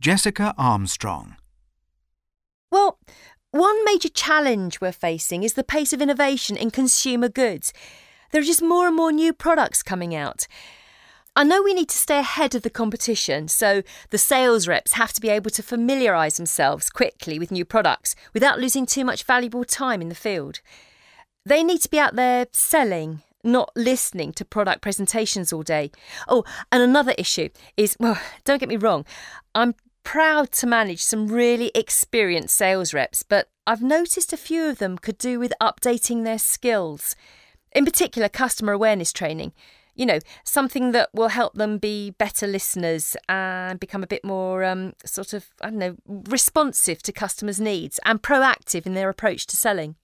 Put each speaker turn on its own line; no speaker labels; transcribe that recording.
Jessica Armstrong.
Well, one major challenge we're facing is the pace of innovation in consumer goods. There are just more and more new products coming out. I know we need to stay ahead of the competition, so the sales reps have to be able to familiarise themselves quickly with new products without losing too much valuable time in the field. They need to be out there selling, not listening to product presentations all day. Oh, and another issue is, well, don't get me wrong, I'm proud to manage some really experienced sales reps, but I've noticed a few of them could do with updating their skills. In particular, customer awareness training. You know, something that will help them be better listeners and become a bit more responsive to customers' needs and proactive in their approach to selling.